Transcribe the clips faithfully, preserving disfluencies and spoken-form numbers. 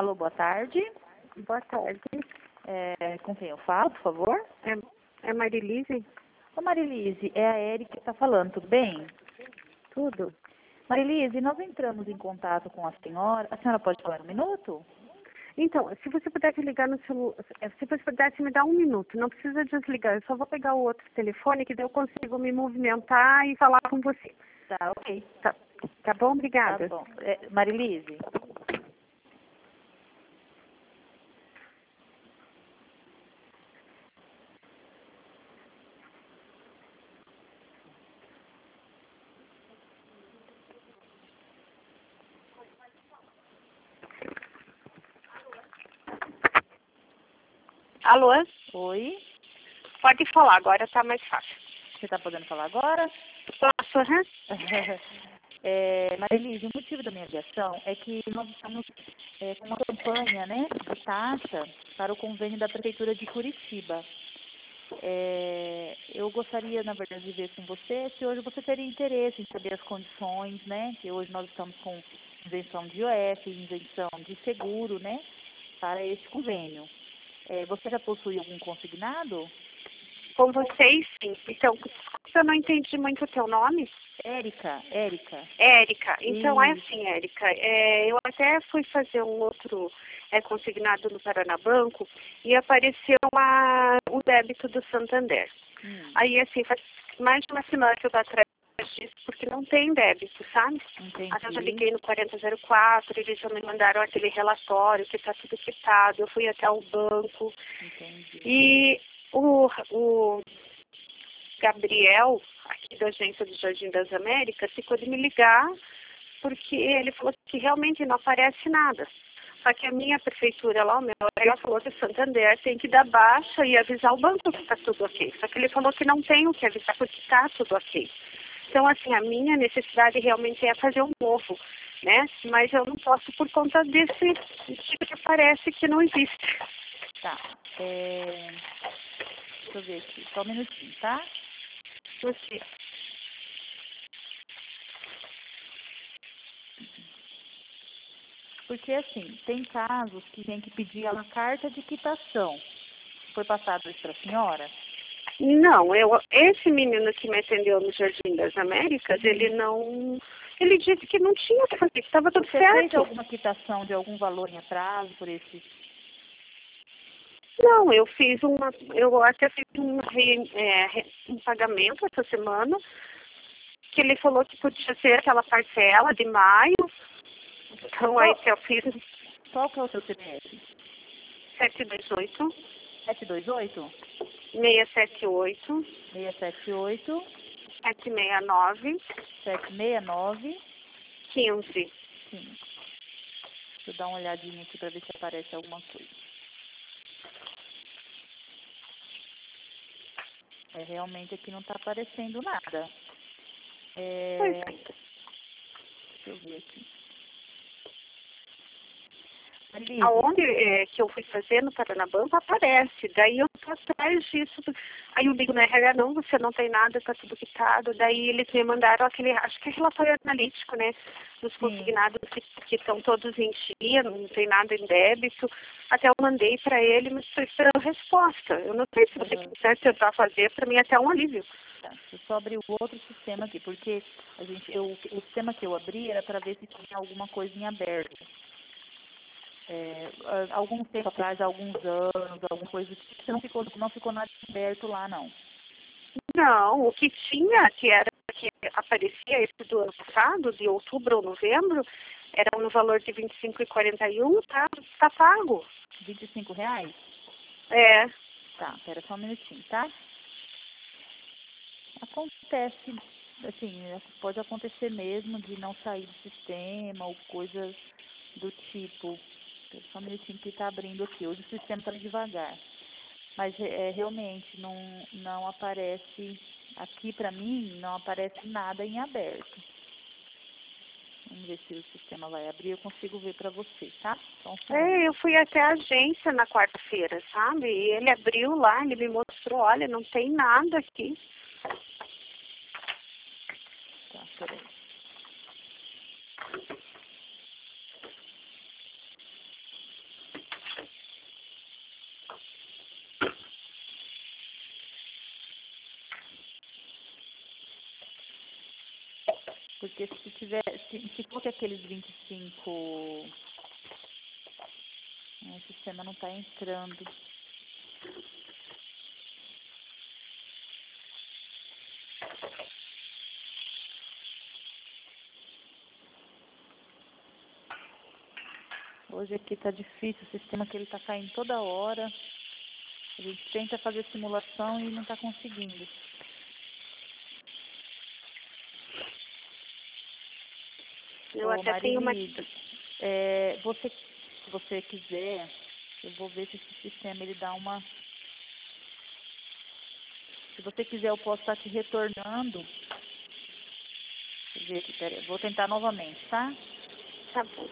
Alô, boa tarde. Boa tarde. É, com quem eu falo, por favor? É, é Marilise? Ô, Marilise, é a Érica que está falando, tudo bem? Tudo? Marilise, nós entramos em contato com a senhora. A senhora pode falar um minuto? Então, se você pudesse ligar no celular, se você pudesse me dar um minuto, não precisa desligar, eu só vou pegar o outro telefone que daí eu consigo me movimentar e falar com você. Tá, ok. Tá, tá bom? Obrigada. Tá bom. É, Marilise? Alô? Oi? Pode falar, agora tá mais fácil. Você está podendo falar agora? Posso, aham? É, Marilise, o motivo da minha ligação é que nós estamos é, com uma campanha, né, de taxa para o convênio da Prefeitura de Curitiba. É, eu gostaria, na verdade, de ver com você se hoje você teria interesse em saber as condições, né, que hoje nós estamos com isenção de I O F, isenção de seguro, né, para esse convênio. É, você já possui algum consignado? Com vocês, sim. Então, eu não entendi muito o teu nome. Érica, Érica. Érica. Então, é Isso. assim, Érica, é, eu até fui fazer um outro é, consignado no Paranabanco e apareceu uma, o débito do Santander. Hum, Aí, assim, faz mais de uma semana que eu tô atrás disso, porque não tem débito, sabe? Até eu já entendi. liguei no quarenta zero quatro, eles já me mandaram aquele relatório que está tudo quitado, eu fui até o banco. Entendi. E o, o Gabriel, aqui da agência do Jardim das Américas, ficou de me ligar, porque ele falou que realmente não aparece nada. Só que a minha prefeitura lá, o meu, ela falou que o Santander tem que dar baixa e avisar o banco que está tudo ok. Só que ele falou que não tem o que avisar porque está tudo ok. Então, assim, a minha necessidade realmente é fazer um novo, né? Mas eu não posso por conta desse tipo que parece que não existe. Tá. É... Deixa eu ver aqui. Só um minutinho, tá? Você, Porque, assim, tem casos que tem que pedir uma carta de quitação. Foi passado isso para a senhora? não, eu, esse menino que me atendeu no Jardim das Américas, ele não, ele disse que não tinha o que fazer, que estava tudo Você fez certo. alguma quitação de algum valor em atraso por esse... Não, eu fiz uma, eu até fiz um, re- é, re- um pagamento essa semana, que ele falou que podia ser aquela parcela de maio, então aí Qual, que eu fiz qual que é o seu C P F? sete dois oito, sete dois oito, seis sete oito, seis sete oito, sete seis nove, sete seis nove, quinze. cinco. Deixa eu dar uma olhadinha aqui para ver se aparece alguma coisa. É, realmente aqui não está aparecendo nada. Pois É, é. deixa eu ver aqui. Marilise, Aonde é, que eu fui fazer no Paranabanco aparece, daí eu tô atrás disso. Aí eu digo na R H, não, você não tem nada, tá tudo quitado. Daí eles me mandaram aquele, acho que é relatório analítico, né? Dos sim. consignados que estão todos em dia, não tem nada em débito. Até eu mandei para ele, mas estou esperando resposta. Eu não sei se você Uhum. quiser tentar fazer, para mim é até um alívio. Tá, deixa eu só abrir o outro sistema aqui, porque a gente, eu, o sistema que eu abri era para ver se tinha alguma coisa em aberto. É, há algum tempo atrás, há alguns anos, alguma coisa do tipo, não ficou, não ficou nada aberto lá, não. Não, o que tinha, que era que aparecia esse do ano passado, de outubro ou novembro, era no valor de vinte e cinco reais e quarenta e um, tá, tá pago. vinte e cinco reais? É, Tá, pera só um minutinho, tá? Acontece, assim, pode acontecer mesmo de não sair do sistema ou coisas do tipo. Pera só um minutinho que tá abrindo aqui. Hoje o sistema tá devagar. Mas é, realmente não, não aparece, aqui para mim, não aparece nada em aberto. Vamos ver se o sistema vai abrir, eu consigo ver para você, tá? Só um segundo. é, eu fui até a agência na quarta-feira, sabe? E ele abriu lá, ele me mostrou, olha, não tem nada aqui. Tá, peraí. Porque se tiver, se, se for que aqueles vinte e cinco, o sistema não está entrando. Hoje aqui está difícil, o sistema que ele está caindo toda hora. A gente tenta fazer simulação e não está conseguindo. Eu Ô, até tenho uma... Marilide, é, você, se você quiser, eu vou ver se esse sistema ele dá uma... Se você quiser, eu posso estar te retornando. Deixa eu ver aqui, peraí, vou tentar novamente, tá? Tá bom.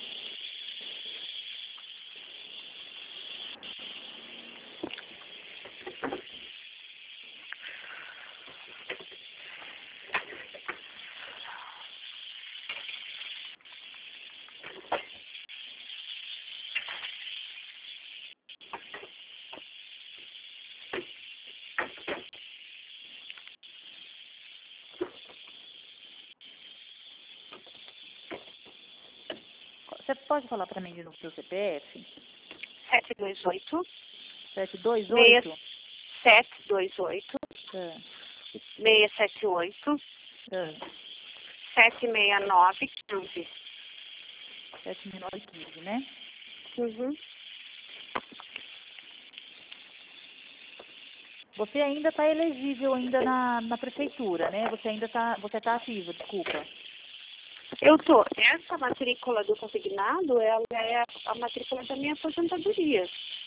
Você pode falar para mim de novo o seu C P F? sete dois oito, sete dois oito? sete dois oito, É, seis sete oito, é, sete seis nove, quinze. sete mil novecentos e quinze, né? Uhum. Você ainda está elegível ainda na, na prefeitura, né? Você ainda está, você está ativo, desculpa. Eu tô. Essa matrícula do consignado, ela é a, a matrícula da minha aposentadoria.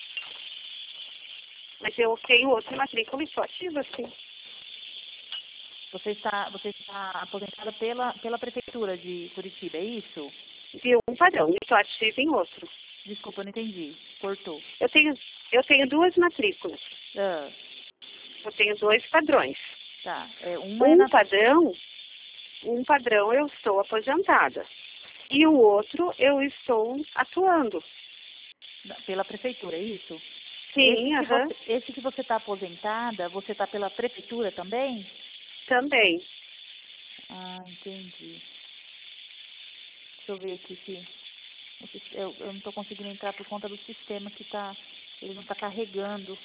Mas eu tenho outra matrícula e estou ativa, sim. Você está, você está aposentada pela, pela prefeitura de Curitiba, é isso? De um padrão, e estou ativa em outro. Desculpa, eu não entendi. Cortou. Eu tenho, eu tenho duas matrículas. Ah, Eu tenho dois padrões. tá. É, uma é Um na, padrão, um padrão eu estou aposentada. E o outro eu estou atuando. na- pela prefeitura, é isso? Sim, Esse que aham, você, esse que você está aposentada, você está pela prefeitura também? também. Ah, entendi. Deixa eu ver aqui se o sis- eu, eu não estou conseguindo entrar por conta do sistema que tá, ele não está carregando.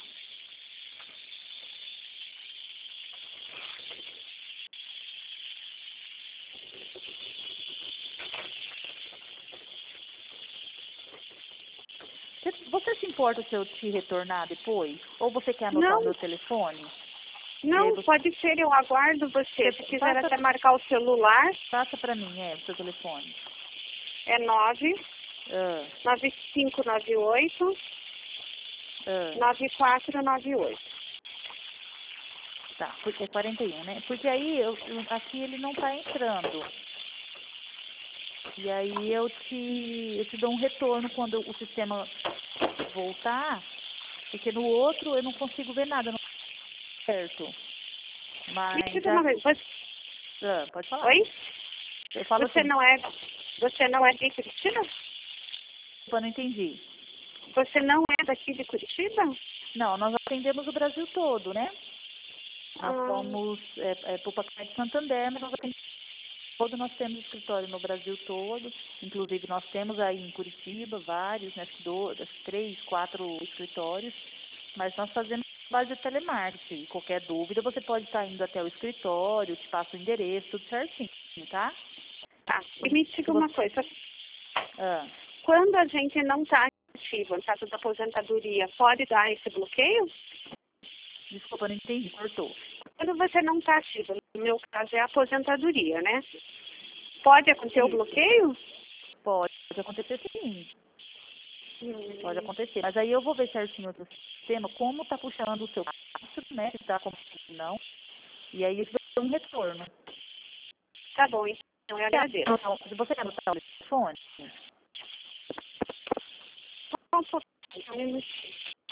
Você, você se importa se eu te retornar depois? Ou você quer anotar o Não, meu telefone? E aí não, você, pode ser, eu aguardo você. você Se quiser passa, até marcar o celular, passa para mim, é, o seu telefone. é nove Ah, nove cinco nove oito ah, nove quatro nove oito. tá, porque é quarenta e um, né? Porque aí eu, eu- aqui ele não está entrando. E aí eu te, eu te dou um retorno quando o sistema voltar, porque no outro eu não consigo ver nada, não é certo. Me Mas diga já, uma vez, você, ah, pode falar. oi? Eu falo Você assim, não é, você não é de Curitiba? eu não entendi. Você não é daqui de Curitiba? Não, nós atendemos o Brasil todo, né? Nós Ah, somos é, é, Pupacá de Santander, mas nós atendemos todo, nós temos escritório no Brasil todo, inclusive nós temos aí em Curitiba vários, né, dois, três, quatro escritórios, mas nós fazemos base de telemarketing. Qualquer dúvida você pode estar indo até o escritório, te passo o endereço, tudo certinho, tá? tá. E me diga uma coisa, Ah, quando a gente não está ativo no caso da aposentadoria, pode dar esse bloqueio? desculpa, eu não entendi, cortou. Quando você não está ativo, no meu caso é a aposentadoria, né? Pode acontecer o Isso, bloqueio? pode acontecer sim, pode Hum, acontecer. Mas aí eu vou ver certinho o sistema, como está puxando o seu cadastro, né, se está como não, e aí isso vai ter um retorno. tá bom, então eu agradeço. Então, se você quer anotar o telefone, Só um pouquinho, só um minutinho.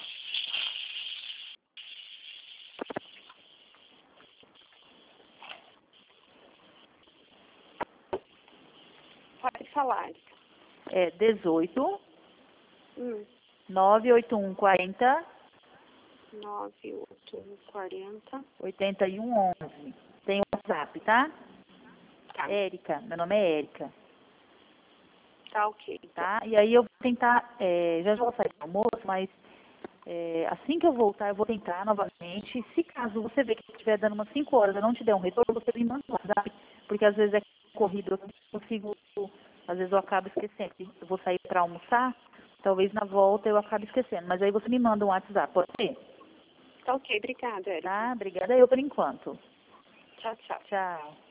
Pode falar. é dezoito, Hum, nove oito um quarenta, nove oito um quarenta. oitenta e um onze. Tem o WhatsApp, tá? Tá. Érica, meu nome é Érica. Tá ok. Tá? E aí eu vou tentar, é, já vou sair do almoço, mas é, assim que eu voltar eu vou tentar novamente. Se caso você ver que estiver dando umas cinco horas e eu não te der um retorno, você me manda um WhatsApp, porque às vezes é corrido, eu não consigo, às vezes eu acabo esquecendo. Eu vou sair para almoçar, talvez na volta eu acabe esquecendo, mas aí você me manda um WhatsApp, pode ser? Tá ok, obrigada, Érica. Tá? Obrigada eu por enquanto. Tchau, tchau. Tchau.